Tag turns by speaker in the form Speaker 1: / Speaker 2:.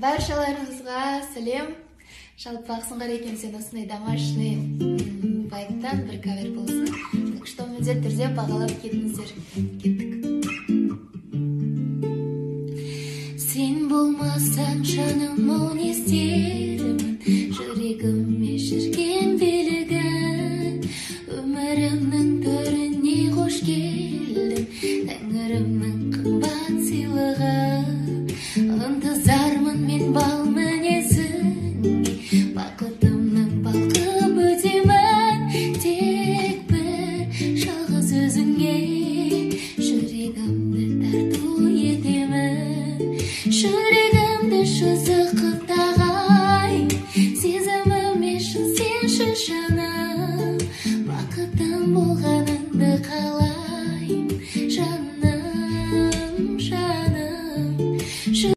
Speaker 1: Баршаларыңызға сәлем. Жалпы Ақсұңқар екен сен осындай домашний байттан бір кавер болсын. Так что міндетті түрде бағалап кетіңіздер. Кеттік. Сен болмасаң жаным оны іздермін, жүрегіме жүрген билігін. Өмірімнің төріне қош келдің, тәңірімнің қымбат сыйлығы. Ынтызармын мен бал мінезіңе, бақытымның балқып өтемін. Тек бір жалғыз өзіңе жүрегімді тарту етемін. Жүрегімді шызық қып тағайын, сезіміме шын сен шын жаным. Бақытым болған